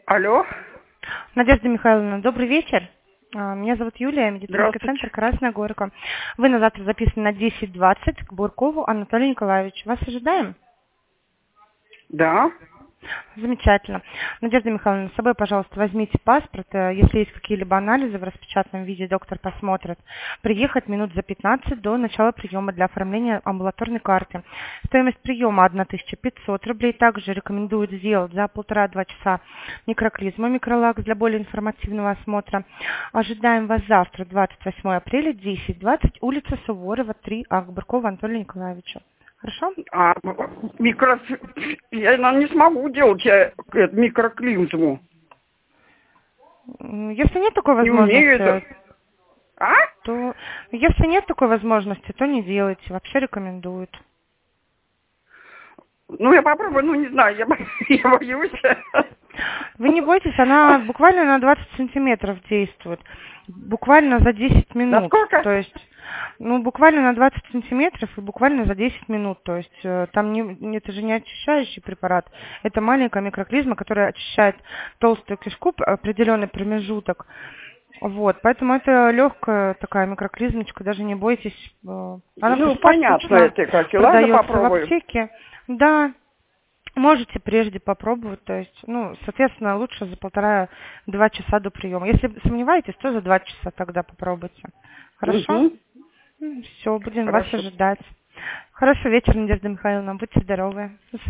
Алло, Надежда Михайловна, добрый вечер. Меня зовут Юлия, медицинский здравствуйте. центр Красная Горка. Вы на завтра записаны на 10:20 к Буркову Анатолию Николаевичу. Вас ожидаем? Да, Замечательно. Надежда Михайловна, с собой, пожалуйста, возьмите паспорт. Если есть какие-либо анализы в распечатанном виде, доктор посмотрит. Приехать минут за 15 до начала приема для оформления амбулаторной карты. Стоимость приема 1500 рублей. Также рекомендуют сделать за 1,5–2 часа микроклизму, микролакс для более информативного осмотра. Ожидаем вас завтра, 28 апреля, 10:20, улица Суворова, 3А, к Буркову Анатолию Николаевичу. Хорошо? а я не смогу делать микроклизму. Если нет такой Не умею это. возможности, А? то если нет такой возможности, то не делайте. Вообще рекомендуют. Ну, я попробую, не знаю, я боюсь. Вы не бойтесь, она буквально на 20 сантиметров действует. Буквально за 10 минут. Насколько? То есть, буквально на 20 сантиметров и буквально за 10 минут. То есть, там это же не очищающий препарат. Это маленькая микроклизма, которая очищает толстую кишку, определенный промежуток. Вот, поэтому это легкая такая микроклизмочка, даже не бойтесь. Она Понятно, это как. Ладно, продается в попробую. аптеке. Да, можете прежде попробовать, то есть, соответственно, лучше за 1,5–2 часа до приема. Если сомневаетесь, то за 2 часа тогда попробуйте. Хорошо? Угу. Все, будем вас Хорошо. ожидать. Хорошего вечера, Надежда Михайловна, будьте здоровы. До свидания.